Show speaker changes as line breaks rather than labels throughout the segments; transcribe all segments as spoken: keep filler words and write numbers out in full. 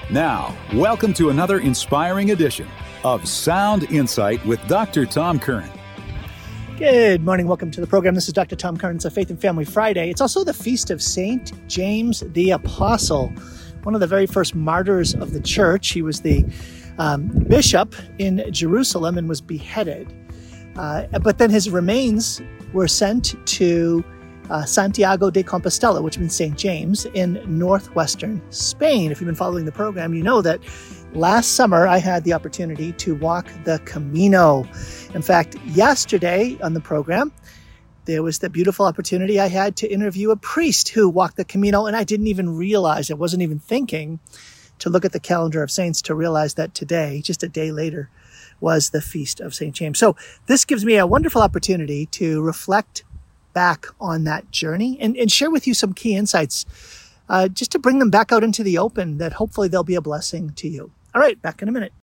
Now, welcome to another inspiring edition of Sound Insight with Doctor Tom Curran.
Good morning. Welcome to the program. This is Doctor Tom Curran. It's a Faith and Family Friday. It's also the feast of Saint James the Apostle, one of the very first martyrs of the church. He was the um, bishop in Jerusalem and was beheaded. Uh, but then his remains were sent to uh, Santiago de Compostela, which means Saint James, in northwestern Spain. If you've been following the program, you know that last summer I had the opportunity to walk the Camino. In fact, yesterday on the program, there was the beautiful opportunity I had to interview a priest who walked the Camino, and I didn't even realize, I wasn't even thinking to look at the calendar of saints to realize that today, just a day later, was the feast of Saint James. So this gives me a wonderful opportunity to reflect back on that journey and, and share with you some key insights, uh, just to bring them back out into the open, that hopefully they'll be a blessing to you. All right, back in a minute.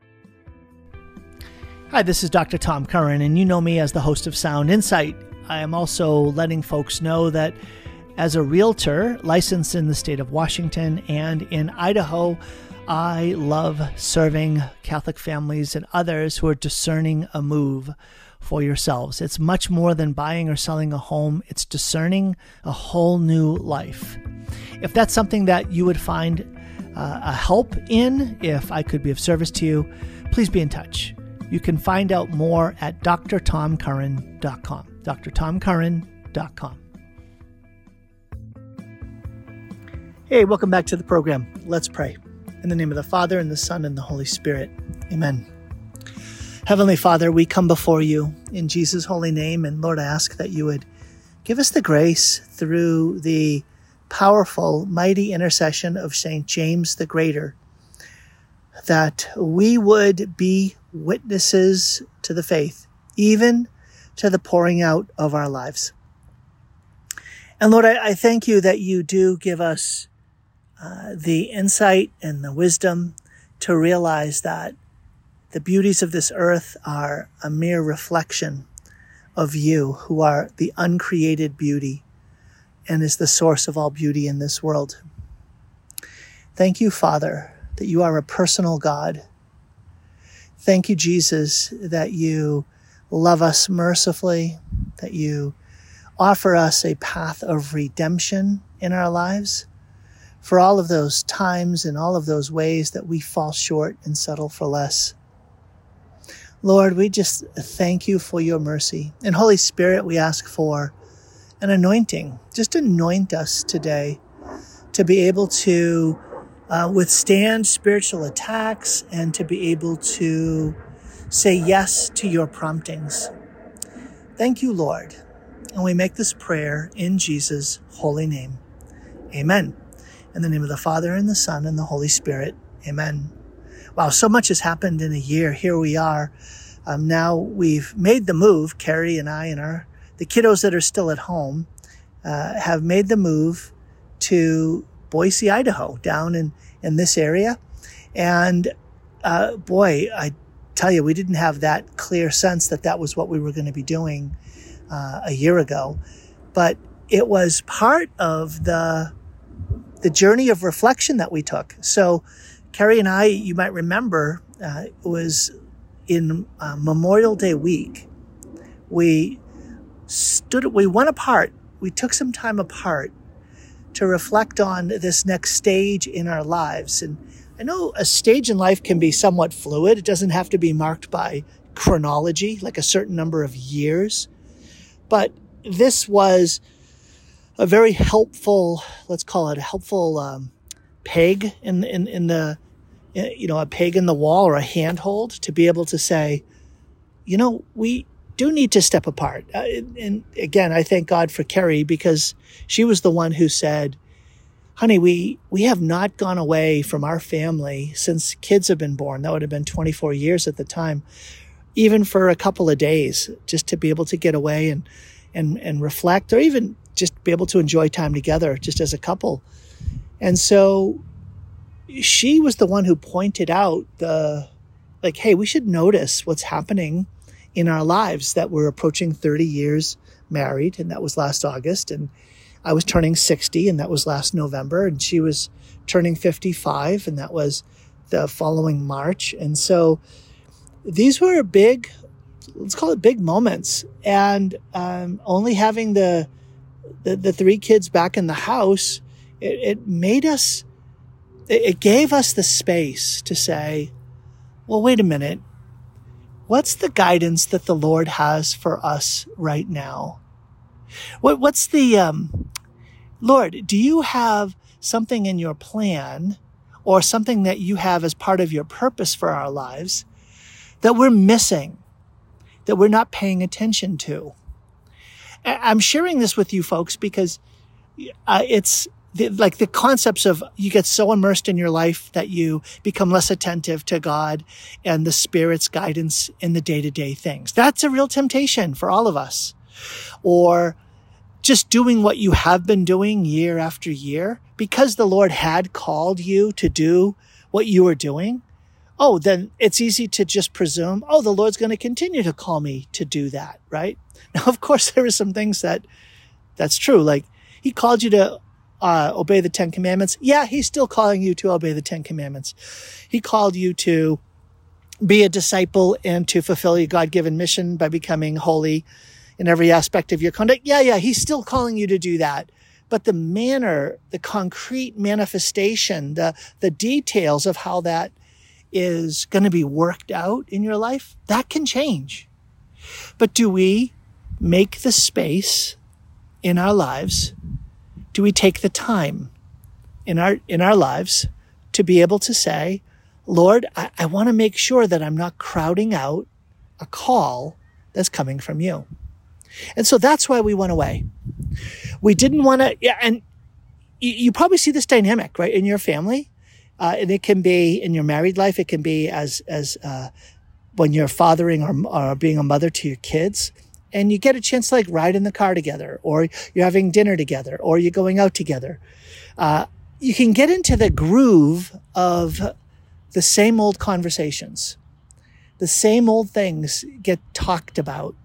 Hi, this is Doctor Tom Curran, and you know me as the host of Sound Insight. I am also letting folks know that as a realtor licensed in the state of Washington and in Idaho, I love serving Catholic families and others who are discerning a move for yourselves. It's much more than buying or selling a home. It's discerning a whole new life. If that's something that you would find uh, a help in, if I could be of service to you, please be in touch. You can find out more at d r tom curran dot com. d r tom curran dot com. Hey, welcome back to the program. Let's pray. In the name of the Father, and the Son, and the Holy Spirit. Amen. Heavenly Father, we come before you in Jesus' holy name, and Lord, I ask that you would give us the grace through the powerful, mighty intercession of Saint James the Greater, that we would be witnesses to the faith, even to the pouring out of our lives. And Lord, I, I thank you that you do give us uh, the insight and the wisdom to realize that the beauties of this earth are a mere reflection of you, who are the uncreated beauty and is the source of all beauty in this world. Thank you, Father, that you are a personal God. Thank you, Jesus, that you love us mercifully, that you offer us a path of redemption in our lives for all of those times and all of those ways that we fall short and settle for less. Lord, we just thank you for your mercy. And Holy Spirit, we ask for an anointing. Just anoint us today to be able to uh, withstand spiritual attacks and to be able to say yes to your promptings. Thank you, Lord. And we make this prayer in Jesus' holy name. Amen. In the name of the Father, and the Son, and the Holy Spirit. Amen. Wow, so much has happened in a year. Here we are. Um, now we've made the move, Carrie and I and our the kiddos that are still at home uh, have made the move to Boise, Idaho, down in, in this area. And uh, boy, I tell you, we didn't have that clear sense that that was what we were going to be doing uh, a year ago. But it was part of the the journey of reflection that we took. So Carrie and I, you might remember, uh, it was in uh, Memorial Day week. We stood, we went apart. We took some time apart to reflect on this next stage in our lives. And I know a stage in life can be somewhat fluid. It doesn't have to be marked by chronology, like a certain number of years. But this was a very helpful, let's call it a helpful um, peg in, in, in the, you know, a peg in the wall or a handhold to be able to say, you know, we do need to step apart. Uh, and again, I thank God for Carrie, because she was the one who said, honey, we, we have not gone away from our family since kids have been born. That would have been twenty-four years at the time, even for a couple of days, just to be able to get away and, and, and reflect, or even just be able to enjoy time together just as a couple. And so she was the one who pointed out the, like, hey, we should notice what's happening in our lives, that we're approaching thirty years married, and that was last August. And I was turning sixty, and that was last November, and she was turning fifty-five, and that was the following March. And so these were big, let's call it big moments. And um, only having the, the the three kids back in the house, it, it made us, it, it gave us the space to say, well, wait a minute. What's the guidance that the Lord has for us right now? What What's the, um, Lord, do you have something in your plan or something that you have as part of your purpose for our lives that we're missing, that we're not paying attention to? I'm sharing this with you folks because uh, it's the, like the concepts of you get so immersed in your life that you become less attentive to God and the Spirit's guidance in the day-to-day things. That's a real temptation for all of us. Or just doing what you have been doing year after year because the Lord had called you to do what you were doing. Oh, then it's easy to just presume, oh, the Lord's going to continue to call me to do that, right? Now, of course, there are some things that that's true. Like he called you to uh, obey the Ten Commandments. Yeah, he's still calling you to obey the Ten Commandments. He called you to be a disciple and to fulfill your God-given mission by becoming holy in every aspect of your conduct. Yeah, yeah, he's still calling you to do that. But the manner, the concrete manifestation, the, the details of how that is going to be worked out in your life, that can change. But do we make the space in our lives? Do we take the time in our in our lives to be able to say, Lord, I, I want to make sure that I'm not crowding out a call that's coming from you. And so that's why we went away. We didn't want to, yeah, and you, you probably see this dynamic, right, in your family. Uh, and it can be in your married life. It can be as, as, uh, when you're fathering or, or being a mother to your kids, and you get a chance to like ride in the car together, or you're having dinner together, or you're going out together. Uh, you can get into the groove of the same old conversations. The same old things get talked about.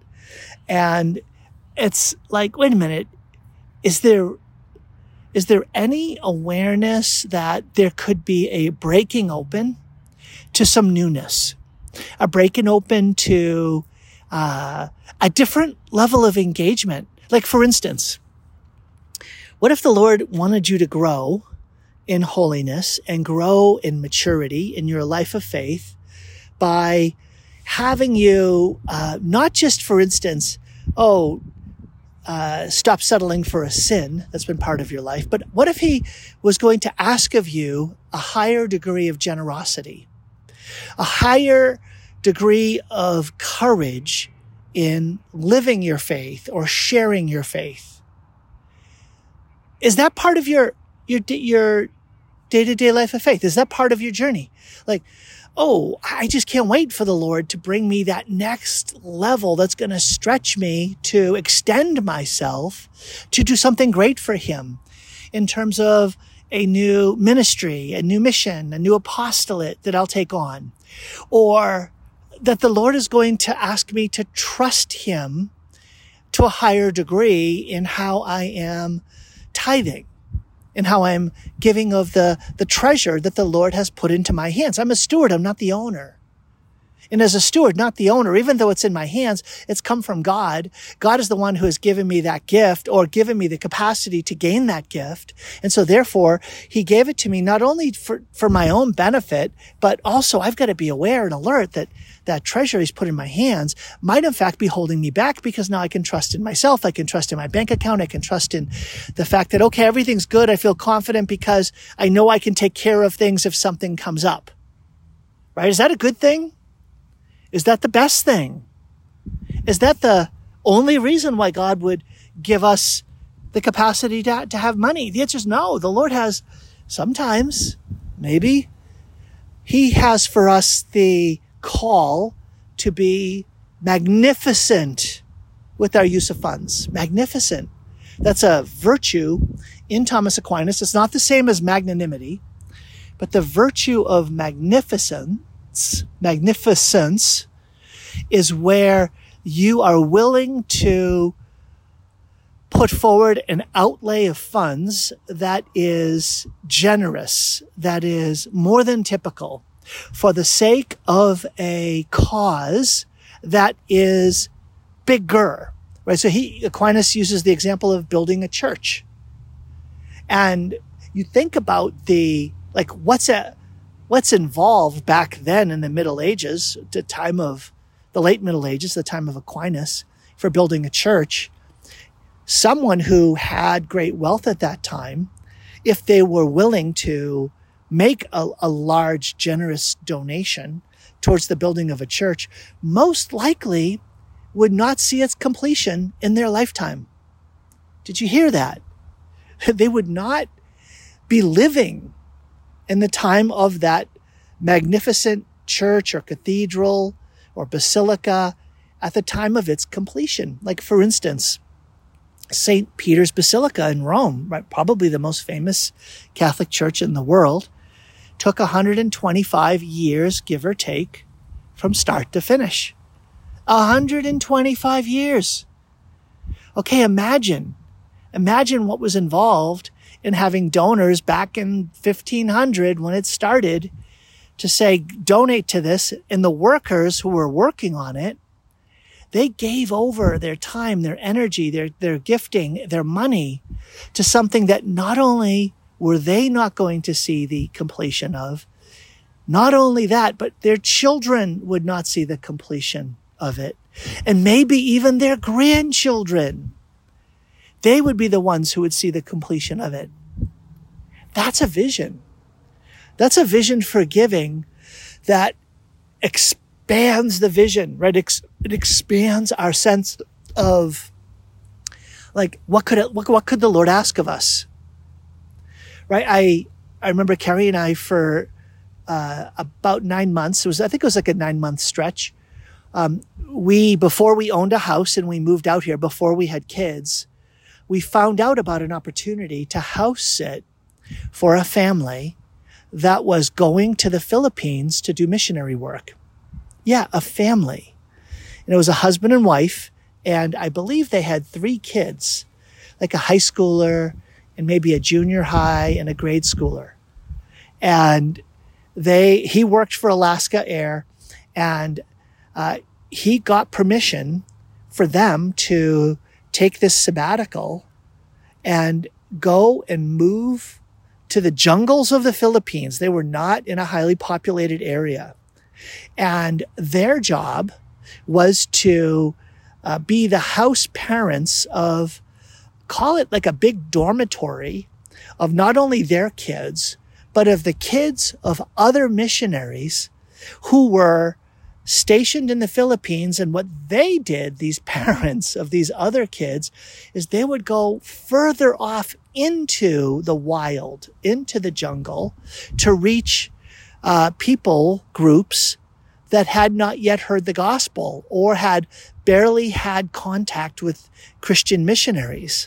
And it's like, wait a minute, is there, is there any awareness that there could be a breaking open to some newness, a breaking open to uh, a different level of engagement? Like, for instance, what if the Lord wanted you to grow in holiness and grow in maturity in your life of faith by having you, uh, not just, for instance, oh, uh, stop settling for a sin that's been part of your life, but what if he was going to ask of you a higher degree of generosity, a higher degree of courage in living your faith or sharing your faith? Is that part of your, your, your day-to-day life of faith? Is that part of your journey? Like, oh, I just can't wait for the Lord to bring me that next level that's going to stretch me to extend myself to do something great for him in terms of a new ministry, a new mission, a new apostolate that I'll take on. Or that the Lord is going to ask me to trust him to a higher degree in how I am tithing, in how I'm giving of the, the treasure that the Lord has put into my hands. I'm a steward. I'm not the owner. And as a steward, not the owner, even though it's in my hands, it's come from God. God is the one who has given me that gift or given me the capacity to gain that gift. And so therefore, he gave it to me not only for, for my own benefit, but also I've got to be aware and alert that that treasure he's put in my hands might in fact be holding me back, because now I can trust in myself. I can trust in my bank account. I can trust in the fact that, okay, everything's good. I feel confident because I know I can take care of things if something comes up. Right? Is that a good thing? Is that the best thing? Is that the only reason why God would give us the capacity to, to have money? The answer is no. The Lord has sometimes, maybe, he has for us the call to be magnificent with our use of funds. Magnificent. That's a virtue in Thomas Aquinas. It's not the same as magnanimity, but the virtue of magnificence, magnificence is where you are willing to put forward an outlay of funds that is generous, that is more than typical, for the sake of a cause that is bigger, right? So he, Aquinas uses the example of building a church. And you think about the, like, what's a, what's involved back then in the Middle Ages, the time of the late Middle Ages, the time of Aquinas, for building a church. Someone who had great wealth at that time, if they were willing to make a, a large, generous donation towards the building of a church, most likely would not see its completion in their lifetime. Did you hear that? They would not be living in the time of that magnificent church or cathedral or basilica at the time of its completion. Like, for instance, Saint Peter's Basilica in Rome, right, probably the most famous Catholic church in the world, took one hundred twenty-five years, give or take, from start to finish. one hundred twenty-five years. Okay, imagine. Imagine what was involved in having donors back in fifteen hundred when it started to say, donate to this. And the workers who were working on it, they gave over their time, their energy, their, their gifting, their money to something that not only were they not going to see the completion of, not only that, but their children would not see the completion of it. And maybe even their grandchildren. They would be the ones who would see the completion of it. That's a vision. That's a vision for giving that expands the vision, right? It expands our sense of, like, what could it, what, what could the Lord ask of us? Right? I, I remember Carrie and I for uh, about nine months, it was, I think it was like a nine month stretch. Um, we, before we owned a house and we moved out here, before we had kids, we found out about an opportunity to house sit for a family that was going to the Philippines to do missionary work. Yeah, a family. And it was a husband and wife, and I believe they had three kids, like a high schooler and maybe a junior high and a grade schooler. And they, he worked for Alaska Air, and uh, he got permission for them to take this sabbatical and go and move to the jungles of the Philippines. They were not in a highly populated area. And their job was to uh, be the house parents of, call it like a big dormitory of not only their kids, but of the kids of other missionaries who were stationed in the Philippines. And what they did, these parents of these other kids, is they would go further off into the wild, into the jungle, to reach uh, people, groups that had not yet heard the gospel or had barely had contact with Christian missionaries.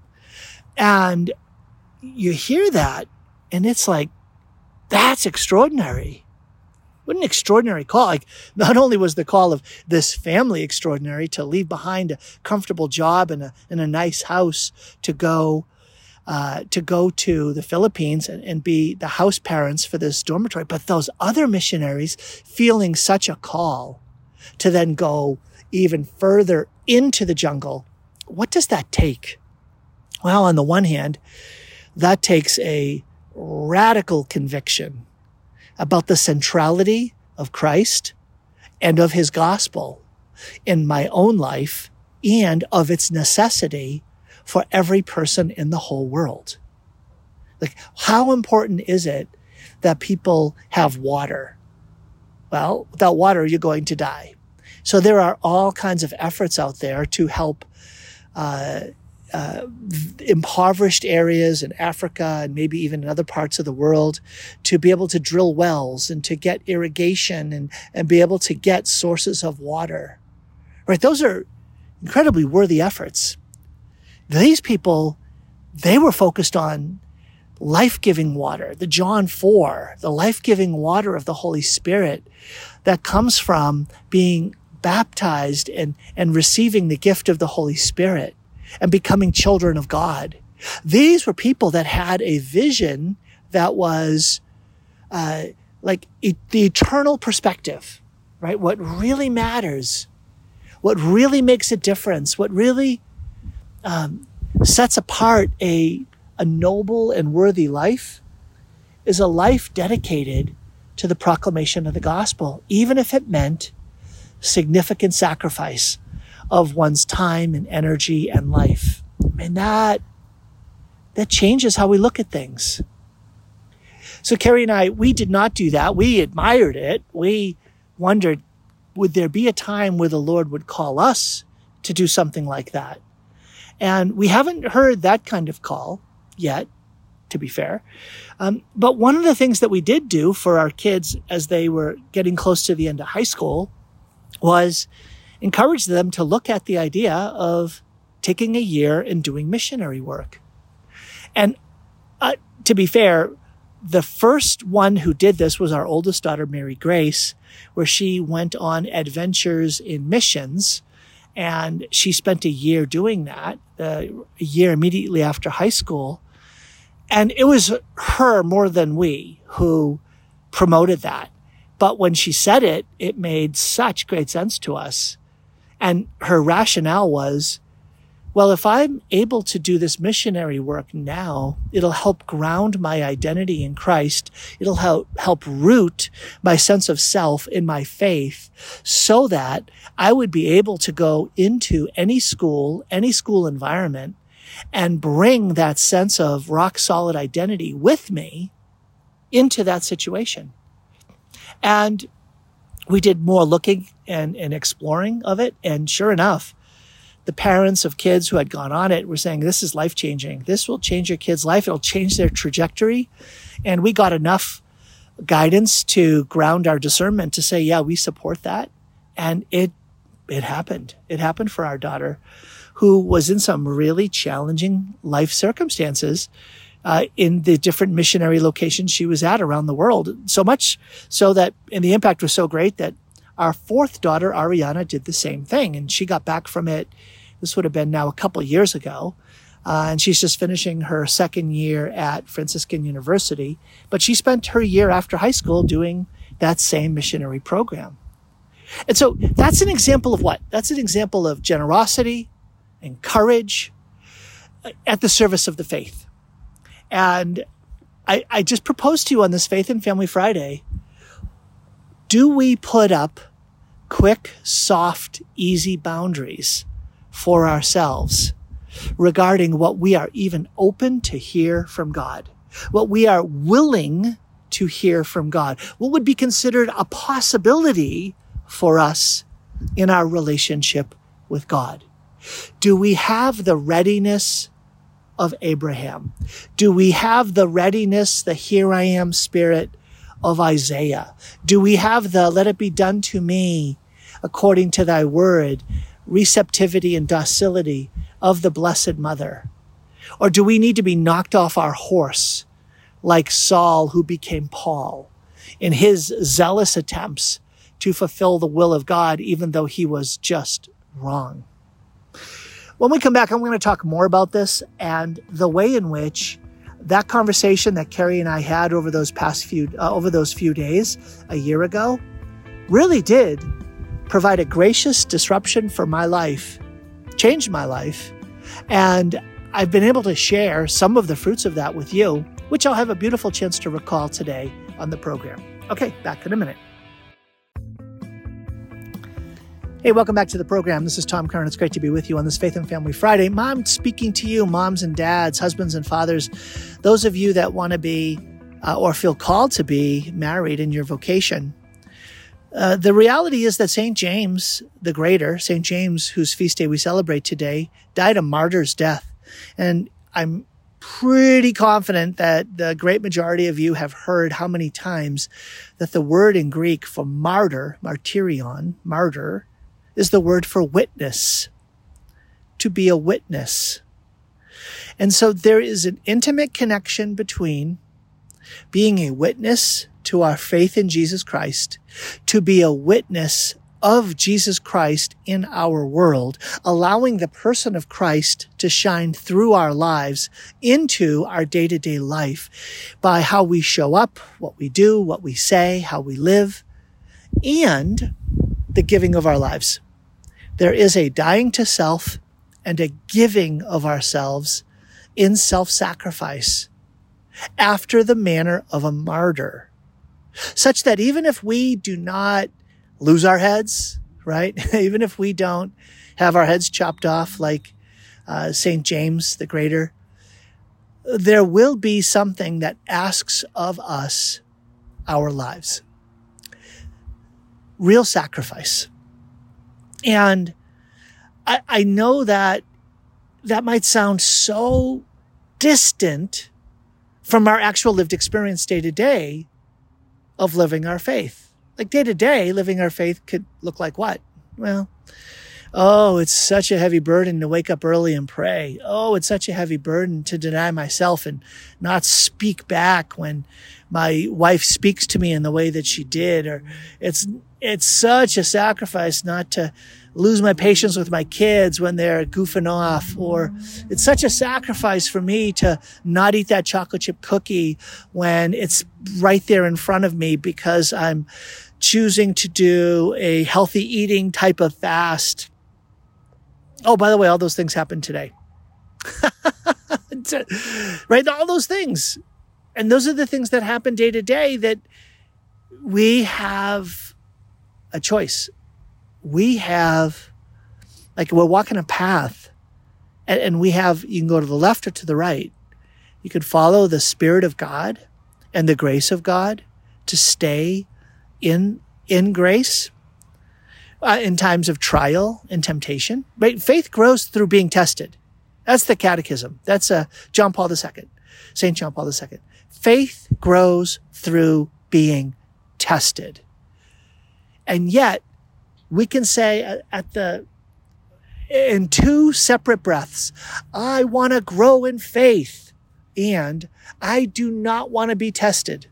And you hear that, and it's like, that's extraordinary. What an extraordinary call. Like, not only was the call of this family extraordinary to leave behind a comfortable job and a, and a nice house to go, uh, to go to the Philippines and, and be the house parents for this dormitory, but those other missionaries feeling such a call to then go even further into the jungle. What does that take? Well, on the one hand, that takes a radical conviction about the centrality of Christ and of his gospel in my own life and of its necessity for every person in the whole world. Like, how important is it that people have water? Well, without water, you're going to die. So there are all kinds of efforts out there to help uh, uh, impoverished areas in Africa and maybe even in other parts of the world to be able to drill wells and to get irrigation and, and be able to get sources of water. Right? Those are incredibly worthy efforts. These people, they were focused on life-giving water, the John four, the life-giving water of the Holy Spirit that comes from being baptized and, and receiving the gift of the Holy Spirit. and becoming children of God. These were people that had a vision that was uh, like e- the eternal perspective, right? What really matters, what really makes a difference, what really um, sets apart a, a noble and worthy life is a life dedicated to the proclamation of the gospel, even if it meant significant sacrifice of one's time and energy and life. And that, that changes how we look at things. So Carrie and I, we did not do that. We admired it. We wondered, would there be a time where the Lord would call us to do something like that? And we haven't heard that kind of call yet, to be fair. Um, but one of the things that we did do for our kids as they were getting close to the end of high school was encourage them to look at the idea of taking a year and doing missionary work. And uh, to be fair, the first one who did this was our oldest daughter, Mary Grace, where she went on adventures in missions. And she spent a year doing that, uh, a year immediately after high school. And it was her more than we who promoted that. But when she said it, it made such great sense to us. And her rationale was, well, if I'm able to do this missionary work now, it'll help ground my identity in Christ. It'll help, help root my sense of self in my faith so that I would be able to go into any school, any school environment, and bring that sense of rock solid identity with me into that situation. And we did more looking and, and exploring of it. And sure enough, the parents of kids who had gone on it were saying, this is life-changing. This will change your kid's life. It'll change their trajectory. And we got enough guidance to ground our discernment to say, yeah, we support that. And it, it happened. It happened for our daughter, who was in some really challenging life circumstances uh, in the different missionary locations she was at around the world. So much so that, and the impact was so great that our fourth daughter, Ariana, did the same thing. And she got back from it. This would have been now a couple of years ago. Uh, and she's just finishing her second year at Franciscan University. But she spent her year after high school doing that same missionary program. And so that's an example of what? That's an example of generosity and courage at the service of the faith. And I, I just proposed to you on this Faith and Family Friday, do we put up quick, soft, easy boundaries for ourselves regarding what we are even open to hear from God, what we are willing to hear from God, what would be considered a possibility for us in our relationship with God? Do we have the readiness of Abraham? Do we have the readiness, the here I am spirit of Isaiah? Do we have the let it be done to me according to thy word, receptivity and docility of the Blessed Mother? Or do we need to be knocked off our horse like Saul, who became Paul, in his zealous attempts to fulfill the will of God, even though he was just wrong? When we come back, I'm going to talk more about this and the way in which that conversation that Carrie and I had over those past few, uh, over those few days a year ago really did provide a gracious disruption for my life, changed my life. And I've been able to share some of the fruits of that with you, which I'll have a beautiful chance to recall today on the program. Okay, back in a minute. Hey, welcome back to the program. This is Tom Curran. It's great to be with you on this Faith and Family Friday. Mom, speaking to you, moms and dads, husbands and fathers, those of you that want to be uh, or feel called to be married in your vocation. Uh, the reality is that Saint James the Greater, Saint James, whose feast day we celebrate today, died a martyr's death. And I'm pretty confident that the great majority of you have heard how many times that the word in Greek for martyr, martyrion, martyr, is the word for witness, to be a witness. And so there is an intimate connection between being a witness to our faith in Jesus Christ, to be a witness of Jesus Christ in our world, allowing the person of Christ to shine through our lives into our day-to-day life by how we show up, what we do, what we say, how we live, and the giving of our lives. There is a dying to self and a giving of ourselves in self-sacrifice after the manner of a martyr, such that even if we do not lose our heads, right? Even if we don't have our heads chopped off like uh, Saint James the Greater, there will be something that asks of us our lives. Real sacrifice. And I, I know that that might sound so distant from our actual lived experience day to day of living our faith. Like day to day, living our faith could look like what? Well, oh, it's such a heavy burden to wake up early and pray. Oh, it's such a heavy burden to deny myself and not speak back when my wife speaks to me in the way that she did. Or it's, it's such a sacrifice not to lose my patience with my kids when they're goofing off. Or it's such a sacrifice for me to not eat that chocolate chip cookie when it's right there in front of me because I'm choosing to do a healthy eating type of fast. Oh, by the way, all those things happen today. Right? All those things. And those are the things that happen day to day that we have a choice. We have, like we're walking a path and, and we have, you can go to the left or to the right. You could follow the Spirit of God and the grace of God to stay in, in grace uh, in times of trial and temptation. Right? Faith grows through being tested. That's the catechism. That's uh, John Paul the Second, Saint John Paul the Second. Faith grows through being tested. And yet, we can say at the, in two separate breaths, I want to grow in faith and I do not want to be tested.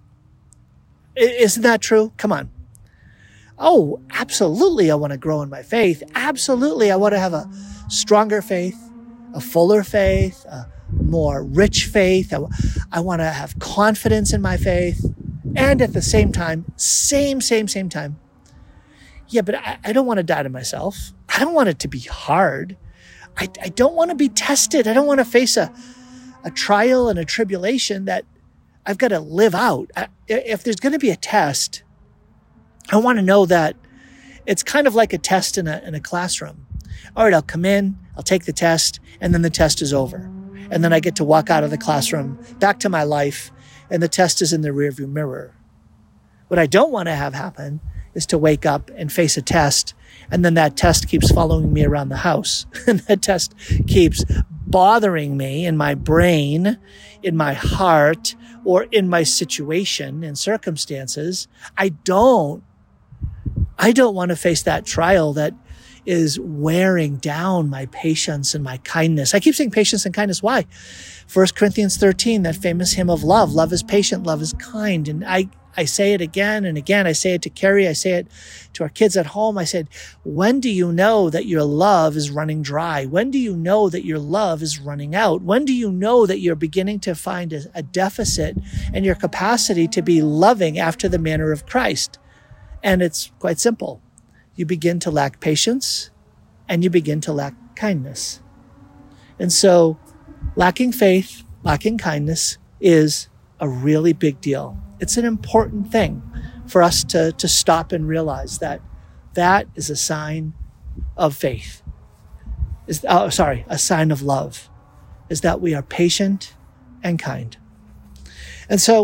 Isn't that true? Come on. Oh, absolutely. I want to grow in my faith. Absolutely. I want to have a stronger faith, a fuller faith, a more rich faith. I, I want to have confidence in my faith. And at the same time, same, same, same time, yeah, but I, I don't want to die to myself. I don't want it to be hard. I, I don't want to be tested. I don't want to face a, a trial and a tribulation that I've got to live out. I, if there's going to be a test, I want to know that it's kind of like a test in a, in a classroom. All right, I'll come in, I'll take the test, and then the test is over. And then I get to walk out of the classroom back to my life, and the test is in the rearview mirror. What I don't want to have happen is to wake up and face a test, and then that test keeps following me around the house. And that test keeps bothering me in my brain, in my heart, or in my situation and circumstances. I don't, I don't want to face that trial that is wearing down my patience and my kindness. I keep saying patience and kindness. Why? First Corinthians thirteen, that famous hymn of love. Love is patient, love is kind. And I, I say it again and again. I say it to Carrie. I say it to our kids at home. I said, when do you know that your love is running dry? When do you know that your love is running out? When do you know that you're beginning to find a, a deficit in your capacity to be loving after the manner of Christ? And it's quite simple. You begin to lack patience and you begin to lack kindness. And so lacking faith, lacking kindness is a really big deal. It's an important thing for us to, to stop and realize that that is a sign of faith. Is, oh, sorry, a sign of love, is that we are patient and kind. And so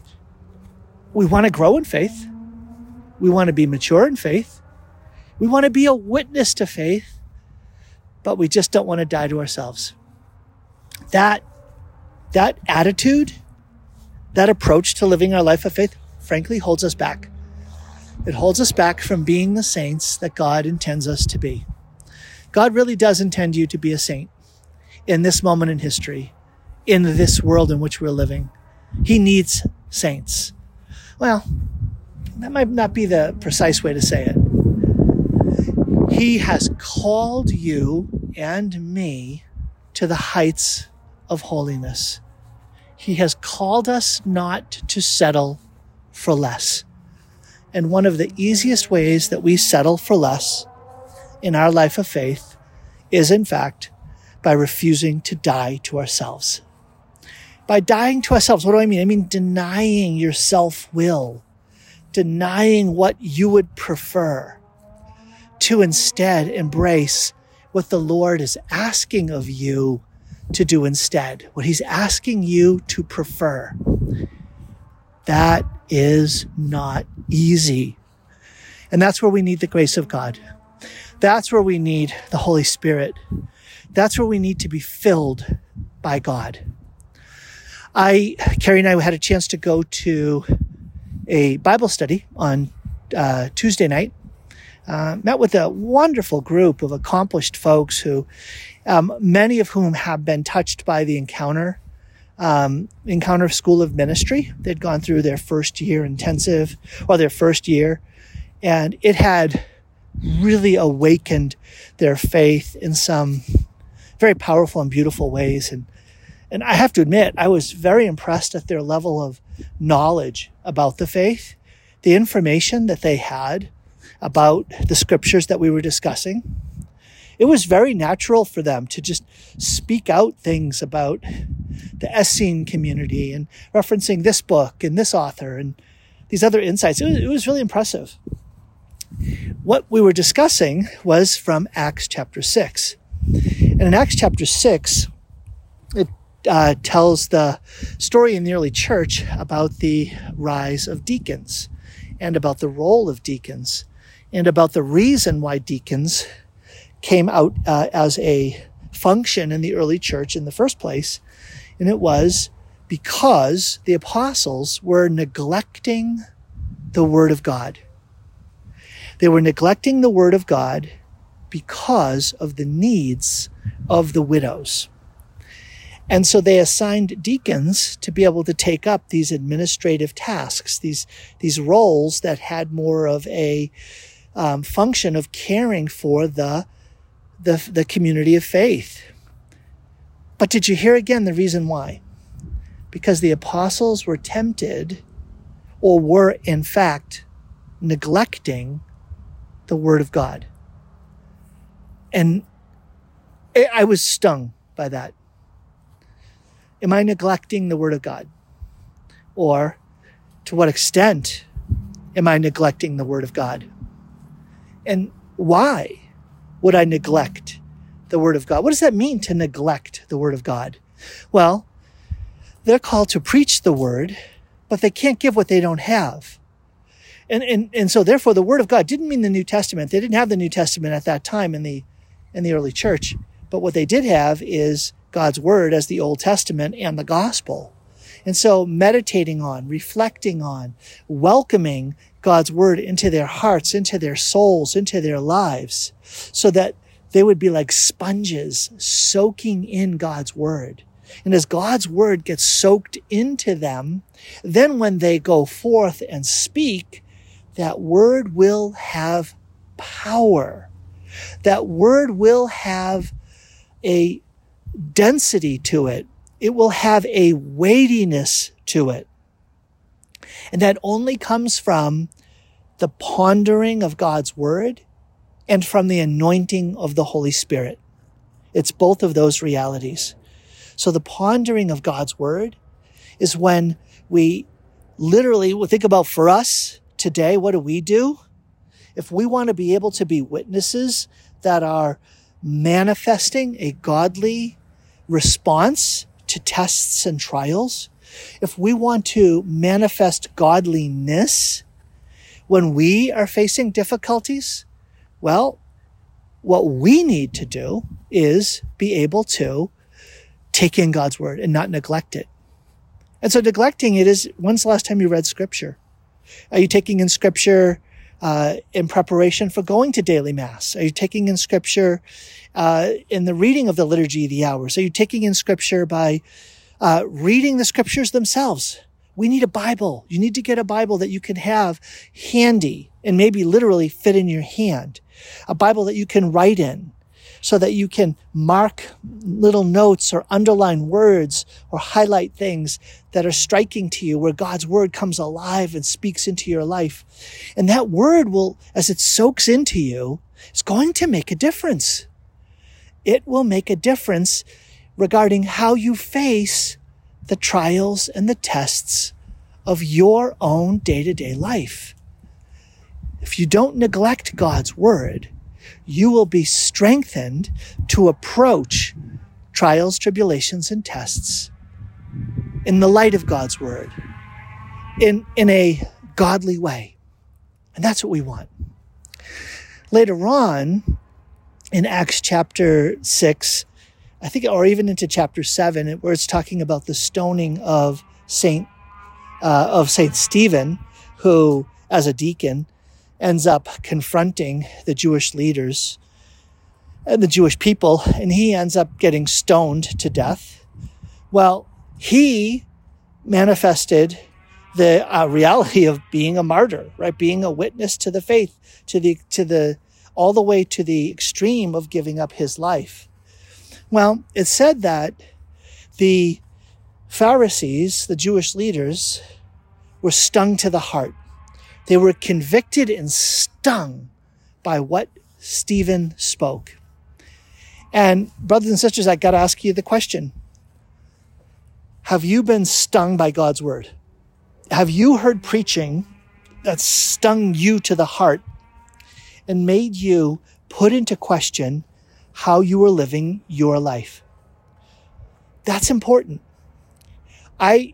we want to grow in faith. We want to be mature in faith. We want to be a witness to faith, but we just don't want to die to ourselves. That, that attitude, that approach to living our life of faith, frankly, holds us back. It holds us back from being the saints that God intends us to be. God really does intend you to be a saint in this moment in history, in this world in which we're living. He needs saints. Well, that might not be the precise way to say it. He has called you and me to the heights of holiness. He has called us not to settle for less. And one of the easiest ways that we settle for less in our life of faith is, in fact, by refusing to die to ourselves. By dying to ourselves, what do I mean? I mean denying your self-will, denying what you would prefer, to instead embrace what the Lord is asking of you to do instead, what he's asking you to prefer. That is not easy. And that's where we need the grace of God. That's where we need the Holy Spirit. That's where we need to be filled by God. I, Carrie and I had a chance to go to a Bible study on uh, Tuesday night. Uh, met with a wonderful group of accomplished folks who, um, many of whom have been touched by the Encounter, um, Encounter School of Ministry. They'd gone through their first year intensive, or their first year, and it had really awakened their faith in some very powerful and beautiful ways. And, and I have to admit, I was very impressed at their level of knowledge about the faith, the information that they had about the scriptures that we were discussing. It was very natural for them to just speak out things about the Essene community and referencing this book and this author and these other insights. It was, it was really impressive. What we were discussing was from Acts chapter six. And in Acts chapter six, it uh, tells the story in the early church about the rise of deacons and about the role of deacons and about the reason why deacons came out uh, as a function in the early church in the first place. And it was because the apostles were neglecting the word of God. They were neglecting the word of God because of the needs of the widows. And so they assigned deacons to be able to take up these administrative tasks, these, these roles that had more of a um, function of caring for the, the, the community of faith. But did you hear again the reason why? Because the apostles were tempted, or were in fact neglecting the word of God. And I was stung by that. Am I neglecting the word of God? Or to what extent am I neglecting the word of God? And why would I neglect the word of God? What does that mean to neglect the word of God? Well, they're called to preach the word, but they can't give what they don't have. And, and, and so therefore the word of God didn't mean the New Testament. They didn't have the New Testament at that time in the, in the early church. But what they did have is God's word as the Old Testament and the gospel. And so meditating on, reflecting on, welcoming God's word into their hearts, into their souls, into their lives, so that they would be like sponges soaking in God's word. And as God's word gets soaked into them, then when they go forth and speak, that word will have power. That word will have a density to it. It will have a weightiness to it. And that only comes from the pondering of God's word and from the anointing of the Holy Spirit. It's both of those realities. So the pondering of God's word is when we literally will think about, for us today, what do we do? If we want to be able to be witnesses that are manifesting a godly response to tests and trials, if we want to manifest godliness when we are facing difficulties, well, what we need to do is be able to take in God's word and not neglect it. And so neglecting it is, when's the last time you read scripture? Are you taking in scripture uh, in preparation for going to daily mass? Are you taking in scripture uh, in the reading of the liturgy of the hours? Are you taking in scripture by uh, reading the scriptures themselves? We need a Bible. You need to get a Bible that you can have handy and maybe literally fit in your hand. A Bible that you can write in so that you can mark little notes or underline words or highlight things that are striking to you where God's word comes alive and speaks into your life. And that word will, as it soaks into you, is going to make a difference. It will make a difference regarding how you face the trials and the tests of your own day-to-day life. If you don't neglect God's word, you will be strengthened to approach trials, tribulations, and tests in the light of God's word, in, in a godly way. And that's what we want. Later on, in Acts chapter six, I think, or even into chapter seven, where it's talking about the stoning of Saint uh, of Saint Stephen, who, as a deacon, ends up confronting the Jewish leaders and the Jewish people, and he ends up getting stoned to death. Well, he manifested the uh, reality of being a martyr, right? Being a witness to the faith, to the to the all the way to the extreme of giving up his life. Well, it said that the Pharisees, the Jewish leaders, were stung to the heart. They were convicted and stung by what Stephen spoke. And brothers and sisters, I got to ask you the question. Have you been stung by God's word? Have you heard preaching that stung you to the heart and made you put into question how you were living your life? That's important. I,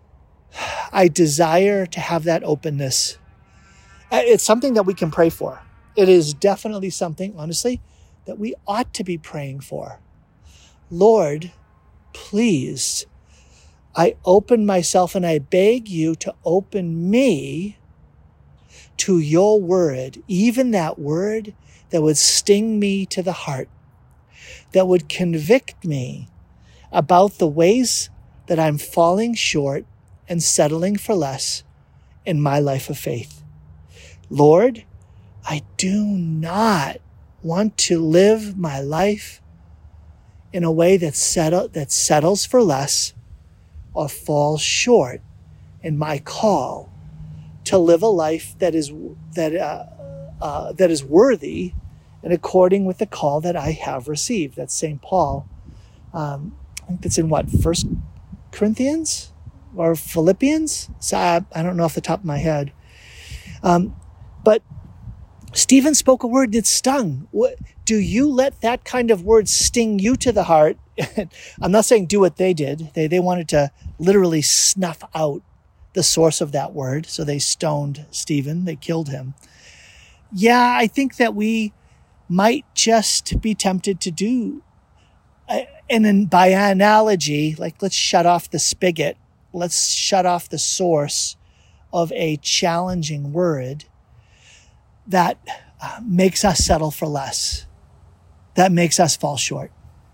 I desire to have that openness. It's something that we can pray for. It is definitely something, honestly, that we ought to be praying for. Lord, please, I open myself and I beg you to open me to your word, even that word that would sting me to the heart, that would convict me about the ways that I'm falling short and settling for less in my life of faith. Lord, I do not want to live my life in a way that settle, that settles for less or falls short in my call to live a life that is that uh, uh, that is worthy and according with the call that I have received. That's Saint Paul. Um, I think that's in what, First Corinthians or Philippians? So I, I don't know off the top of my head. Um, but Stephen spoke a word that stung. What, do you let that kind of word sting you to the heart? I'm not saying do what they did. They they wanted to literally snuff out the source of that word. So they stoned Stephen. They killed him. Yeah, I think that we might just be tempted to do, uh, and then by analogy, like let's shut off the spigot. Let's shut off the source of a challenging word that uh, makes us settle for less, that makes us fall short.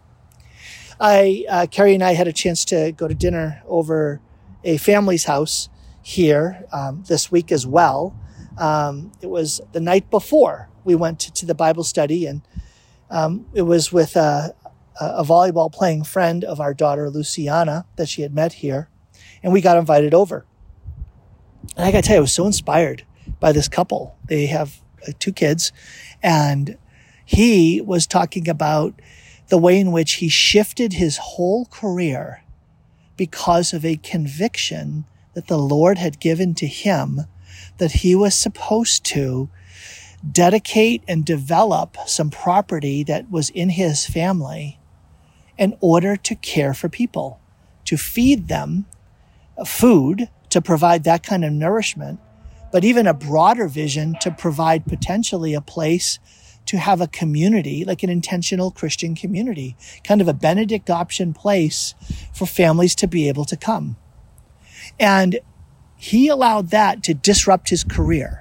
I, uh, Carrie and I had a chance to go to dinner over a family's house here um, this week as well. Um, it was the night before we went to, to the Bible study, and um, it was with a, a volleyball playing friend of our daughter, Luciana, that she had met here, and we got invited over. And I got to tell you, I was so inspired by this couple. They have uh, two kids, and he was talking about the way in which he shifted his whole career because of a conviction that the Lord had given to him that he was supposed to dedicate and develop some property that was in his family in order to care for people, to feed them food, to provide that kind of nourishment, but even a broader vision to provide potentially a place to have a community, like an intentional Christian community, kind of a Benedict option place for families to be able to come. And he allowed that to disrupt his career.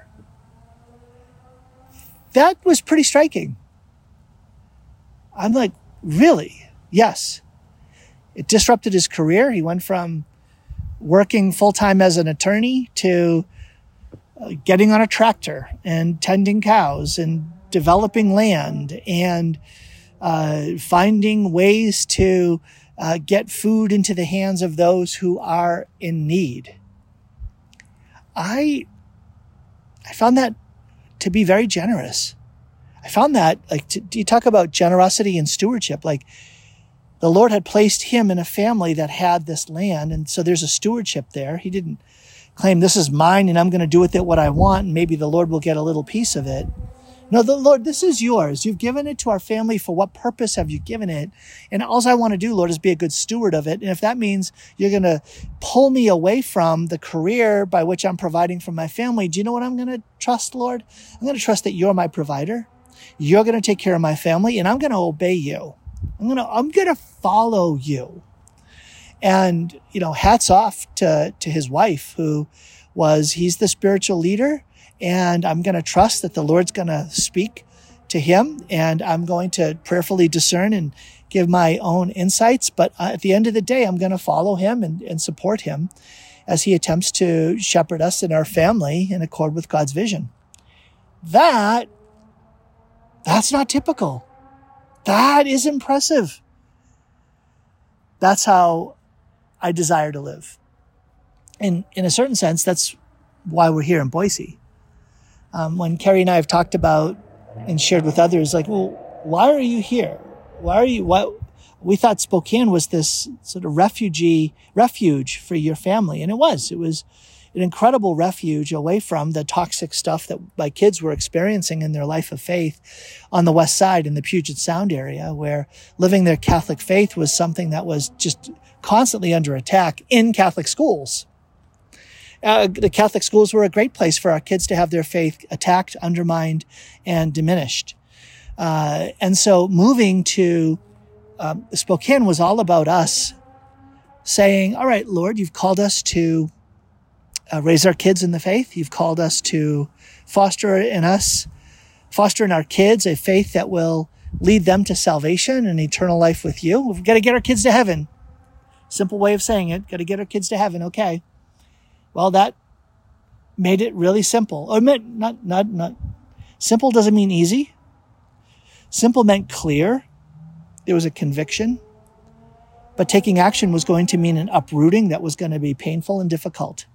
That was pretty striking. I'm like, really? Yes. It disrupted his career. He went from working full-time as an attorney to uh, getting on a tractor and tending cows and developing land and uh, finding ways to uh, get food into the hands of those who are in need. I, I found that to be very generous. I found that, like, to, you talk about generosity and stewardship, like the Lord had placed him in a family that had this land. And so there's a stewardship there. He didn't claim this is mine and I'm going to do with it what I want. And maybe the Lord will get a little piece of it. No, the Lord, this is yours. You've given it to our family. For what purpose have you given it? And all I want to do, Lord, is be a good steward of it. And if that means you're going to pull me away from the career by which I'm providing for my family, do you know what I'm going to trust, Lord? I'm going to trust that you're my provider. You're going to take care of my family, and I'm going to obey you. I'm going to, I'm going to follow you. And, you know, hats off to, to his wife, who was, he's the spiritual leader. And I'm going to trust that the Lord's going to speak to him, and I'm going to prayerfully discern and give my own insights. But at the end of the day, I'm going to follow him and, and support him as he attempts to shepherd us and our family in accord with God's vision. That, that's not typical. That is impressive. That's how I desire to live. And in a certain sense, that's why we're here in Boise. Um, when Carrie and I have talked about and shared with others, like, well, why are you here? Why are you, why, we thought Spokane was this sort of refugee, refuge for your family. And it was, it was an incredible refuge away from the toxic stuff that my kids were experiencing in their life of faith on the west side in the Puget Sound area, where living their Catholic faith was something that was just constantly under attack in Catholic schools. Uh, the Catholic schools were a great place for our kids to have their faith attacked, undermined, and diminished. Uh, and so moving to um, Spokane was all about us saying, all right, Lord, you've called us to uh, raise our kids in the faith. You've called us to foster in us, foster in our kids a faith that will lead them to salvation and eternal life with you. We've got to get our kids to heaven. Simple way of saying it. Got to get our kids to heaven. Okay. Well, that made it really simple. Or meant not, not, not simple doesn't mean easy. Simple meant clear. There was a conviction. But taking action was going to mean an uprooting that was going to be painful and difficult.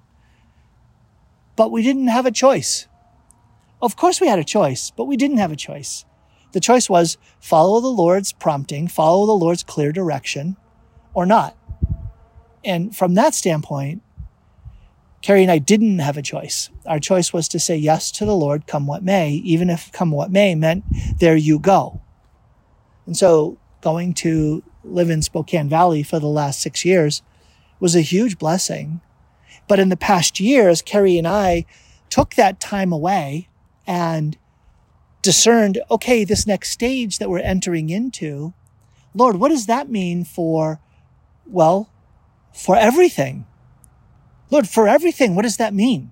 But we didn't have a choice. Of course we had a choice, but we didn't have a choice. The choice was follow the Lord's prompting, follow the Lord's clear direction, or not. And from that standpoint, Carrie and I didn't have a choice. Our choice was to say yes to the Lord, come what may, even if come what may meant there you go. And so going to live in Spokane Valley for the last six years was a huge blessing. But in the past years, Carrie and I took that time away and discerned, okay, this next stage that we're entering into, Lord, what does that mean for, well, for everything? Lord, for everything, what does that mean?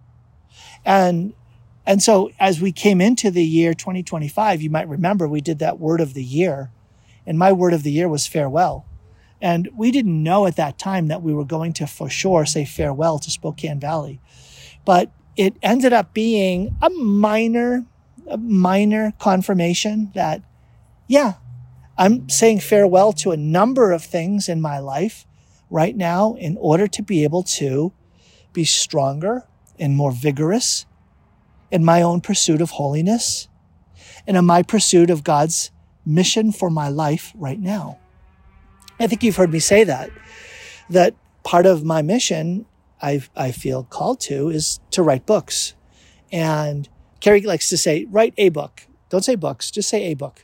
And, and so as we came into the year twenty twenty-five, you might remember we did that word of the year, and my word of the year was farewell. And we didn't know at that time that we were going to for sure say farewell to Spokane Valley. But it ended up being a minor, a minor confirmation that, yeah, I'm saying farewell to a number of things in my life right now in order to be able to be stronger and more vigorous in my own pursuit of holiness and in my pursuit of God's mission for my life right now. I think you've heard me say that, that part of my mission I I feel called to is to write books. And Carrie likes to say, write a book. Don't say books, just say a book.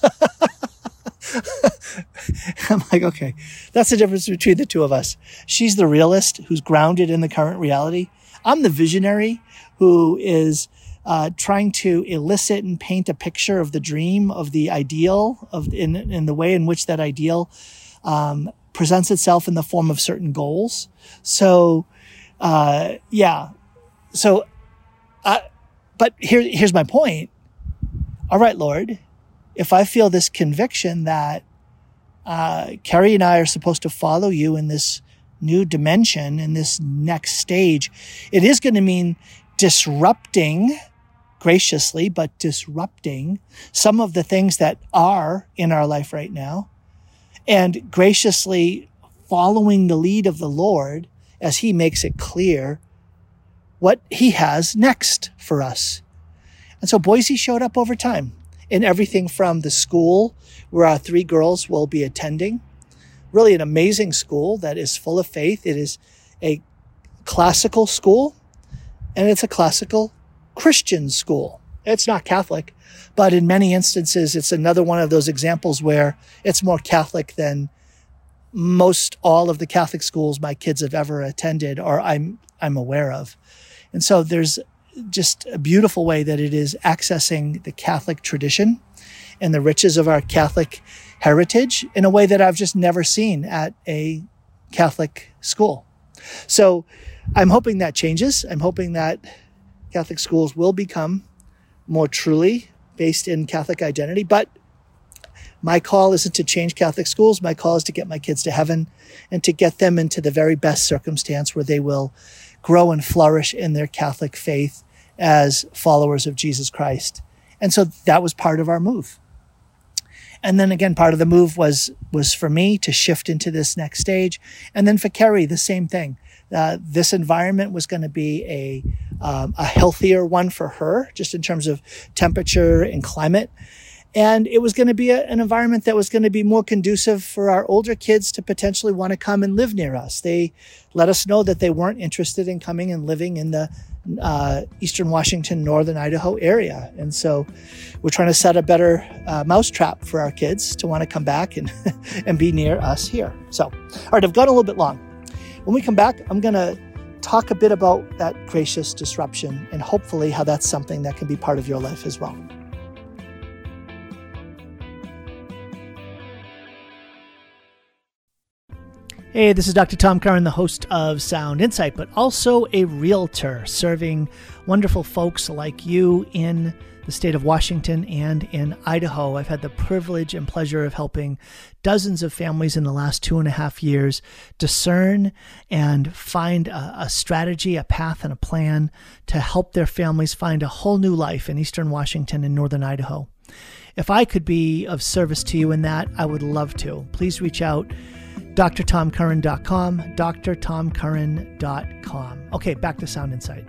I'm like, okay, that's the difference between the two of us. She's the realist who's grounded in the current reality. I'm the visionary who is uh, trying to elicit and paint a picture of the dream, of the ideal, of in, in the way in which that ideal um, presents itself in the form of certain goals. So, uh, yeah. So, uh, but here, here's my point. All right, Lord, if I feel this conviction that uh, Carrie and I are supposed to follow you in this new dimension in this next stage, it is going to mean disrupting graciously, but disrupting some of the things that are in our life right now, and graciously following the lead of the Lord as he makes it clear what he has next for us. And so Boise showed up over time in everything from the school where our three girls will be attending. Really an amazing school that is full of faith. It is a classical school, and it's a classical Christian school. It's not Catholic, but in many instances, it's another one of those examples where it's more Catholic than most all of the Catholic schools my kids have ever attended or I'm I'm aware of. And so there's just a beautiful way that it is accessing the Catholic tradition and the riches of our Catholic heritage in a way that I've just never seen at a Catholic school. So I'm hoping that changes. I'm hoping that Catholic schools will become more truly based in Catholic identity. But my call isn't to change Catholic schools. My call is to get my kids to heaven and to get them into the very best circumstance where they will grow and flourish in their Catholic faith as followers of Jesus Christ. And so that was part of our move. And then again, part of the move was, was for me to shift into this next stage. And then for Carrie, the same thing. Uh, this environment was going to be a um, a healthier one for her, just in terms of temperature and climate. And it was going to be a, an environment that was going to be more conducive for our older kids to potentially want to come and live near us. They let us know that they weren't interested in coming and living in the uh, Eastern Washington, Northern Idaho area. And so we're trying to set a better uh, mousetrap for our kids to want to come back and, and be near us here. So, all right, I've gone a little bit long. When we come back, I'm going to talk a bit about that gracious disruption and hopefully how that's something that can be part of your life as well. Hey, this is Doctor Tom Curran, the host of Sound Insight, but also a realtor serving wonderful folks like you in the state of Washington and in Idaho. I've had the privilege and pleasure of helping dozens of families in the last two and a half years discern and find a, a strategy, a path, and a plan to help their families find a whole new life in Eastern Washington and Northern Idaho. If I could be of service to you in that, I would love to. Please reach out. D R tom curran dot com, D R tom curran dot com. Okay, back to Sound Insight.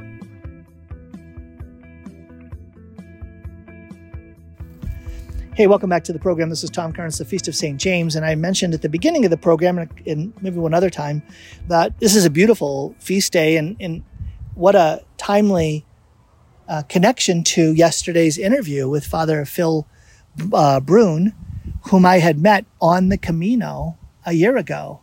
Hey, welcome back to the program. This is Tom Curran. It's the Feast of Saint James. And I mentioned at the beginning of the program, and, and maybe one other time, that this is a beautiful feast day. And, and what a timely uh, connection to yesterday's interview with Father Phil uh, Brune, whom I had met on the Camino a year ago.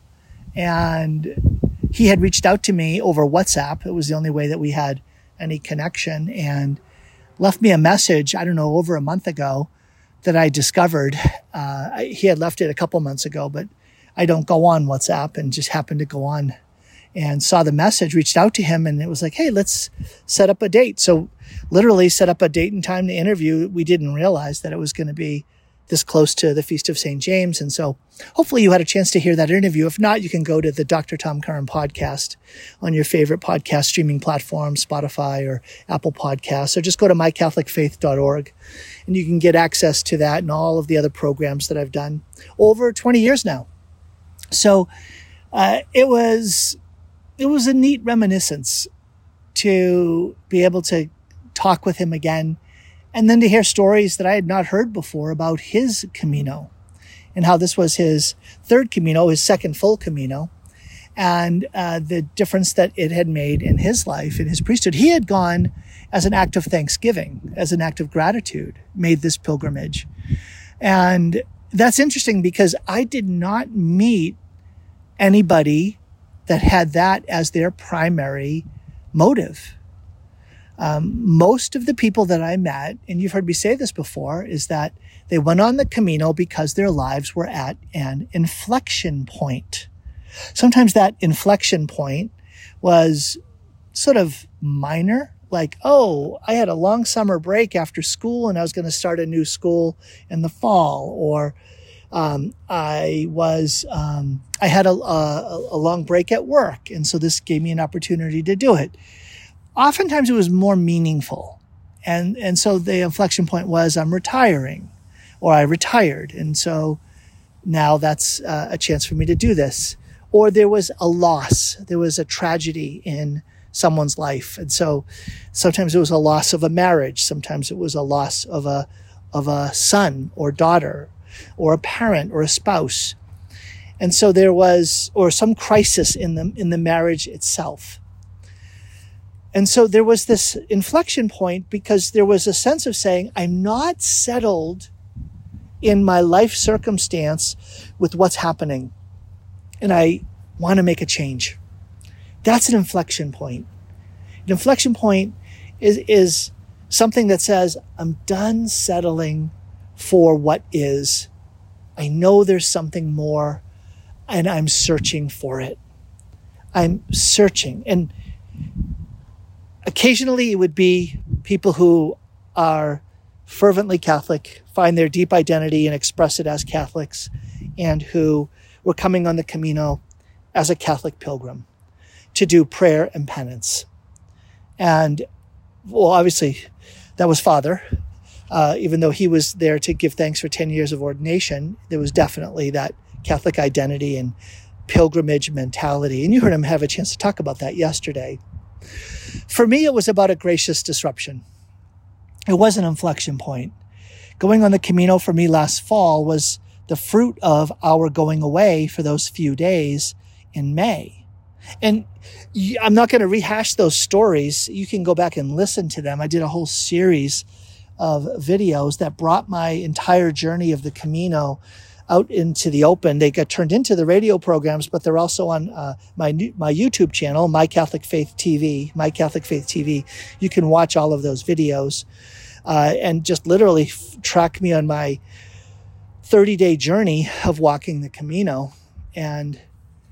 And he had reached out to me over WhatsApp. It was the only way that we had any connection, and left me a message, I don't know, over a month ago, that I discovered. Uh, he had left it a couple months ago, but I don't go on WhatsApp, and just happened to go on and saw the message, reached out to him, and it was like, hey, let's set up a date. So literally set up a date and time to interview. We didn't realize that it was going to be this close to the Feast of Saint James. And so hopefully you had a chance to hear that interview. If not, you can go to the Doctor Tom Curran podcast on your favorite podcast streaming platform, Spotify or Apple Podcasts, or just go to my catholic faith dot org and you can get access to that and all of the other programs that I've done over twenty years now. So uh, it was, it was a neat reminiscence to be able to talk with him again, and then to hear stories that I had not heard before about his Camino and how this was his third Camino, his second full Camino, and uh, the difference that it had made in his life, in his priesthood. He had gone as an act of thanksgiving, as an act of gratitude, made this pilgrimage. And that's interesting because I did not meet anybody that had that as their primary motive. Um, most of the people that I met, and you've heard me say this before, is that they went on the Camino because their lives were at an inflection point. Sometimes that inflection point was sort of minor, like, oh, I had a long summer break after school and I was going to start a new school in the fall, or Um, I was, um, I had a, a, a long break at work. And so this gave me an opportunity to do it. Oftentimes it was more meaningful. And, and so the inflection point was I'm retiring, or I retired. And so now that's uh, a chance for me to do this. Or there was a loss. There was a tragedy in someone's life. And so sometimes it was a loss of a marriage. Sometimes it was a loss of a, of a son or daughter, or a parent or a spouse. And so there was, or some crisis in the, in the marriage itself. And so there was this inflection point because there was a sense of saying, I'm not settled in my life circumstance with what's happening. And I want to make a change. That's an inflection point. An inflection point is, is something that says, I'm done settling for what is. I know there's something more, and I'm searching for it. I'm searching. And occasionally it would be people who are fervently Catholic, find their deep identity and express it as Catholics, and who were coming on the Camino as a Catholic pilgrim to do prayer and penance. And, well, obviously, that was Father. Uh, even though he was there to give thanks for ten years of ordination, there was definitely that Catholic identity and pilgrimage mentality. And you heard him have a chance to talk about that yesterday. For me, it was about a gracious disruption. It was an inflection point. Going on the Camino for me last fall was the fruit of our going away for those few days in May. And I'm not going to rehash those stories. You can go back and listen to them. I did a whole series of videos that brought my entire journey of the Camino out into the open. They got turned into the radio programs, but they're also on uh, my my YouTube channel, My Catholic Faith T V, My Catholic Faith T V. You can watch all of those videos uh, and just literally f- track me on my thirty-day journey of walking the Camino. And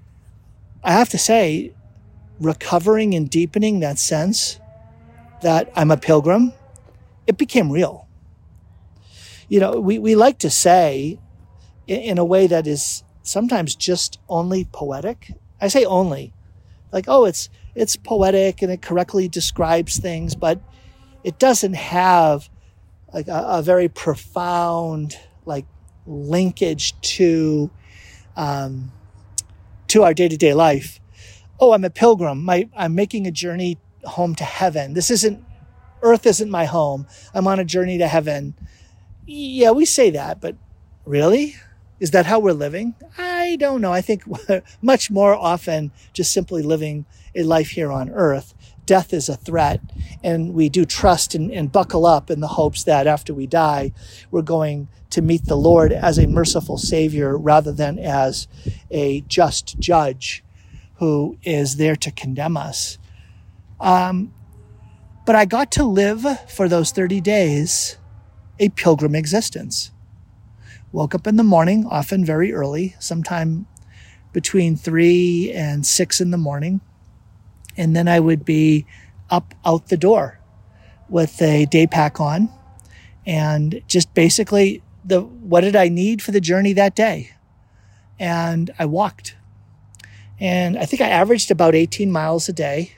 I have to say, recovering and deepening that sense that I'm a pilgrim, it became real. You know, we, we like to say in, in a way that is sometimes just only poetic. I say only, like, oh, it's, it's poetic and it correctly describes things, but it doesn't have like a, a very profound, like, linkage to, um, to our day-to-day life. Oh, I'm a pilgrim. My, I'm making a journey home to heaven. This isn't, Earth isn't my home. I'm on a journey to heaven. Yeah, we say that, but really? Is that how we're living? I don't know. I think much more often just simply living a life here on earth. Death is a threat, and we do trust and, and buckle up in the hopes that after we die, we're going to meet the Lord as a merciful Savior rather than as a just judge who is there to condemn us. Um, But I got to live for those thirty days a pilgrim existence. Woke up in the morning, often very early, sometime between three and six in the morning. And then I would be up out the door with a day pack on and just basically the what did I need for the journey that day? And I walked. And I think I averaged about eighteen miles a day.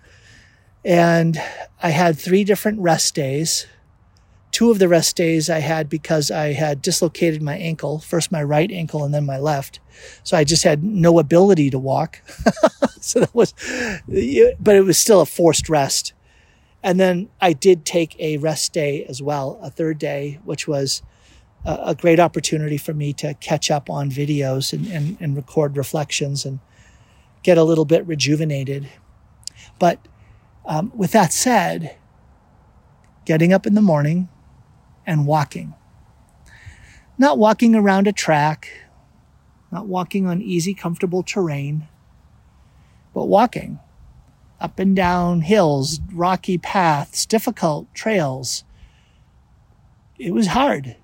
And I had three different rest days. Two of the rest days I had because I had dislocated my ankle, first my right ankle and then my left. So I just had no ability to walk. So that was, but it was still a forced rest. And then I did take a rest day as well, a third day, which was a, a great opportunity for me to catch up on videos and, and, and record reflections and get a little bit rejuvenated. But Um, with that said, getting up in the morning and walking. Not walking around a track, not walking on easy, comfortable terrain, but walking up and down hills, rocky paths, difficult trails. It was hard.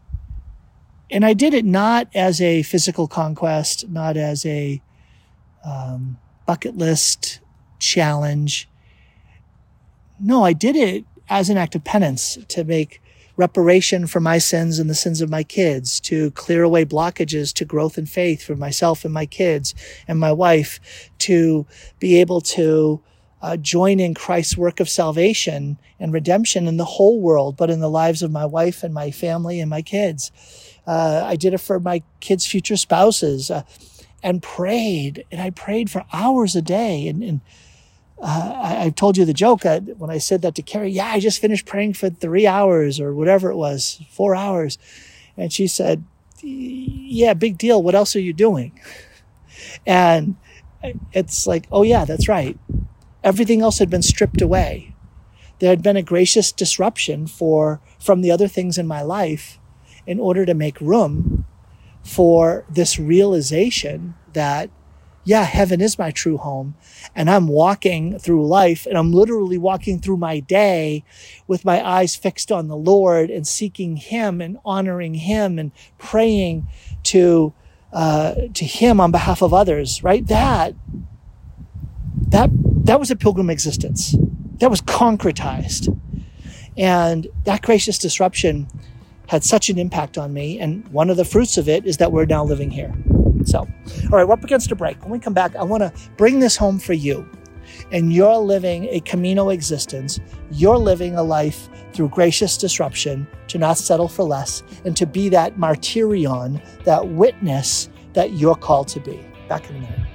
And I did it not as a physical conquest, not as a um, bucket list challenge. No, I did it as an act of penance to make reparation for my sins and the sins of my kids, to clear away blockages to growth and faith for myself and my kids and my wife, to be able to uh, join in Christ's work of salvation and redemption in the whole world, but in the lives of my wife and my family and my kids. Uh, I did it for my kids' future spouses, uh, and prayed, and I prayed for hours a day. And, and uh, I, I told you the joke uh, when I said that to Carrie. Yeah, I just finished praying for three hours or whatever it was, four hours. And she said, yeah, big deal. What else are you doing? And it's like, oh yeah, that's right. Everything else had been stripped away. There had been a gracious disruption for from the other things in my life in order to make room for this realization that, yeah, heaven is my true home. And I'm walking through life, and I'm literally walking through my day with my eyes fixed on the Lord and seeking Him and honoring Him and praying to uh, to Him on behalf of others, right? That, that, that was a pilgrim existence. That was concretized. And that gracious disruption had such an impact on me. And one of the fruits of it is that we're now living here. So, all right, we're up against a break. When we come back, I want to bring this home for you. And you're living a Camino existence. You're living a life through gracious disruption, to not settle for less, and to be that martyrion, that witness that you're called to be. Back in a minute.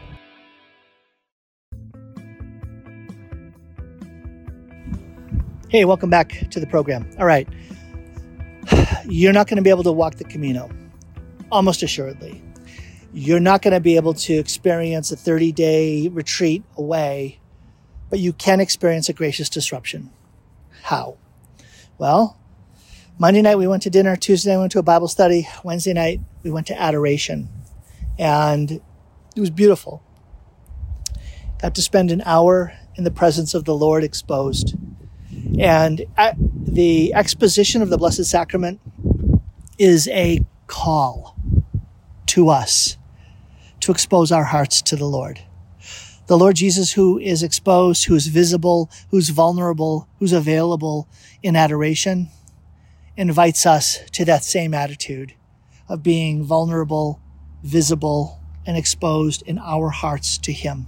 Hey, welcome back to the program. All right. You're not going to be able to walk the Camino, almost assuredly. You're not going to be able to experience a thirty-day retreat away, but you can experience a gracious disruption. How? Well, Monday night we went to dinner. Tuesday night we went to a Bible study. Wednesday night we went to adoration. And it was beautiful. Got to spend an hour in the presence of the Lord exposed. And the exposition of the Blessed Sacrament is a call to us to expose our hearts to the Lord. The Lord Jesus, who is exposed, who is visible, who's vulnerable, who's available in adoration, invites us to that same attitude of being vulnerable, visible, and exposed in our hearts to Him.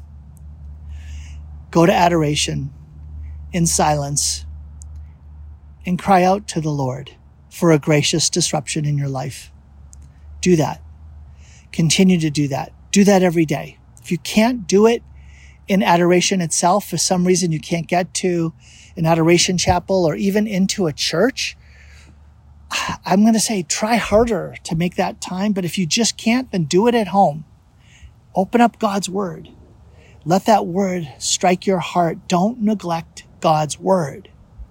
Go to adoration in silence and cry out to the Lord for a gracious disruption in your life. Do that. Continue to do that. Do that every day. If you can't do it in adoration itself, for some reason you can't get to an adoration chapel or even into a church, I'm going to say try harder to make that time. But if you just can't, then do it at home. Open up God's word. Let that word strike your heart. Don't neglect God's word.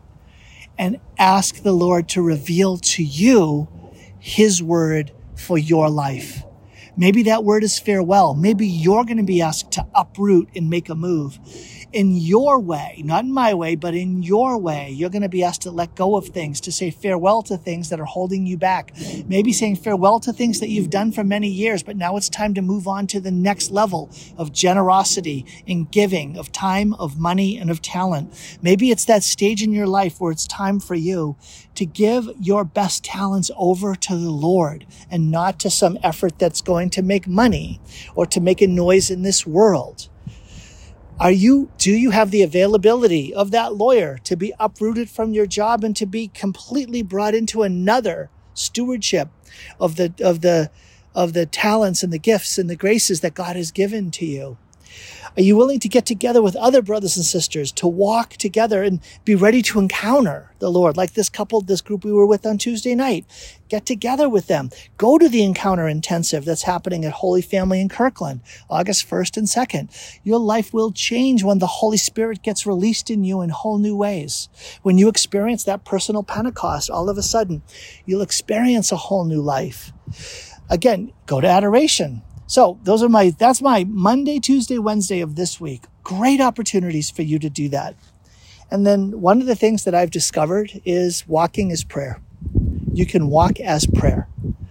And ask the Lord to reveal to you His word for your life. Maybe that word is farewell. Maybe you're going to be asked to uproot and make a move in your way, not in my way, but in your way. You're going to be asked to let go of things, to say farewell to things that are holding you back. Maybe saying farewell to things that you've done for many years, but now it's time to move on to the next level of generosity and giving, of time, of money, and of talent. Maybe it's that stage in your life where it's time for you to give your best talents over to the Lord and not to some effort that's going to make money or to make a noise in this world. Are you, do you have the availability of that lawyer to be uprooted from your job and to be completely brought into another stewardship of the, of the, of the talents and the gifts and the graces that God has given to you? Are you willing to get together with other brothers and sisters to walk together and be ready to encounter the Lord? Like this couple, this group we were with on Tuesday night. Get together with them. Go to the Encounter Intensive that's happening at Holy Family in Kirkland, August first and second. Your life will change when the Holy Spirit gets released in you in whole new ways. When you experience that personal Pentecost, all of a sudden, you'll experience a whole new life. Again, go to adoration. So those are my, that's my Monday, Tuesday, Wednesday of this week. Great opportunities for you to do that. And then one of the things that I've discovered is walking is prayer. You can walk as prayer.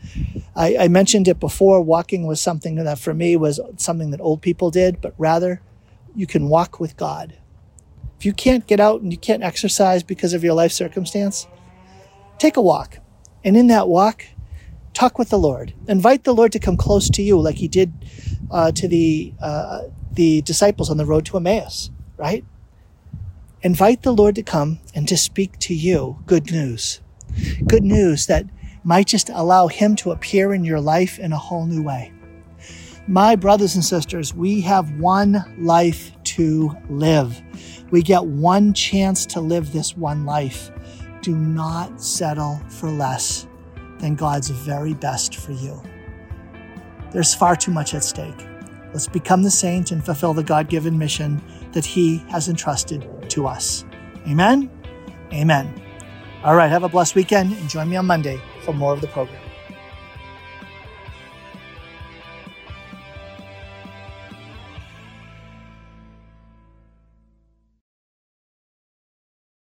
I, I mentioned it before. Walking was something that for me was something that old people did, but rather you can walk with God. If you can't get out and you can't exercise because of your life circumstance, take a walk. And in that walk, talk with the Lord. Invite the Lord to come close to you like he did uh, to the uh, the disciples on the road to Emmaus, right? Invite the Lord to come and to speak to you good news. Good news that might just allow him to appear in your life in a whole new way. My brothers and sisters, we have one life to live. We get one chance to live this one life. Do not settle for less than God's very best for you. There's far too much at stake. Let's become the saint and fulfill the God-given mission that he has entrusted to us. Amen? Amen. All right, have a blessed weekend and join me on Monday for more of the program.